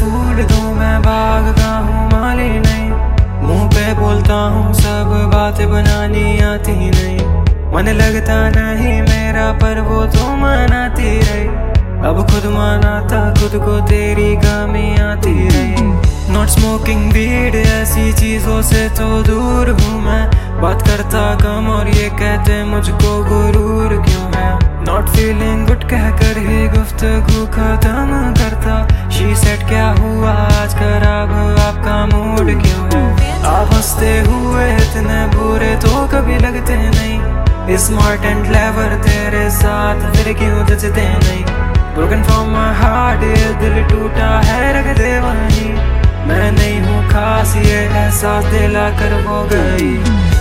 फूल दूं मैं बाग का हूँ माली नहीं, मुंह पे बोलता हूँ सब बातें बनानी आती नहीं। मन लगता नहीं मेरा पर वो तो मनाती रही, अब खुद मनाता खुद को तेरी कमी आती रही। नॉट स्मोकिंग वीड ऐसी चीजों से तो दूर हूँ मैं, बात करता कम और ये कहते मुझको गुरूर क्यों है। नॉट फीलिंग गुड कहकर ही गुफ्तगू खत्म करता, शी सेड क्या हुआ आज खराब आपका मूड क्यों है। आप हंसते हुए इतने बुरे तो कभी लगते नहीं, स्मार्ट एंड क्लेवर तेरे साथ फिर क्यों जचते नहीं। Broken from my heart ये दिल टूटा है रख दे वहीं, मैं नहीं हूँ खास ये एहसास दिला कर वो गई।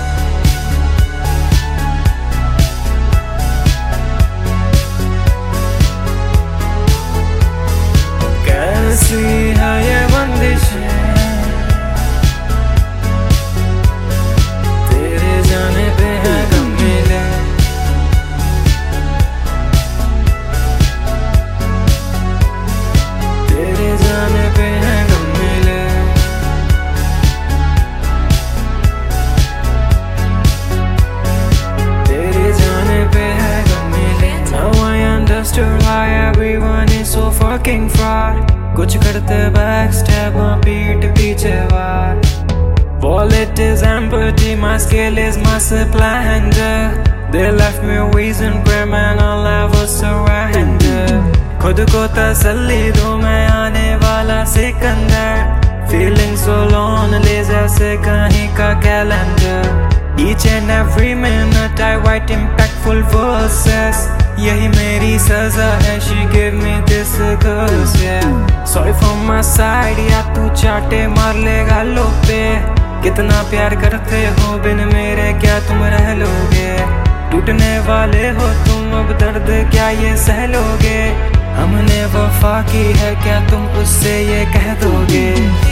कैसी है ये बंदिशें तेरे जाने पे है गम मिले, तेरे जाने पे है गम मिले। तेरे जाने पे है गम मिले। Now I understood why everyone is so fucking fraud, कुछ करते backstab पीठ पीछे वार। Wallet is empty, my scale is my supply. They left me reason criminal I was surrender। खुद को तसल्ली दो मैं आने वाला सिकंदर, feeling so lonely जैसे कहीं का calendar. Each and every minute I write impactful verses, यही मेरी सजा है she gave me this curse yeah। Sorry from my side या तू चाटे मार ले गालों पे, कितना प्यार करते हो बिन मेरे क्या तुम रह लोगे। टूटने वाले हो तुम अब दर्द क्या ये सह लोगे, हमने वफा की है क्या तुम उससे ये कह दोगे।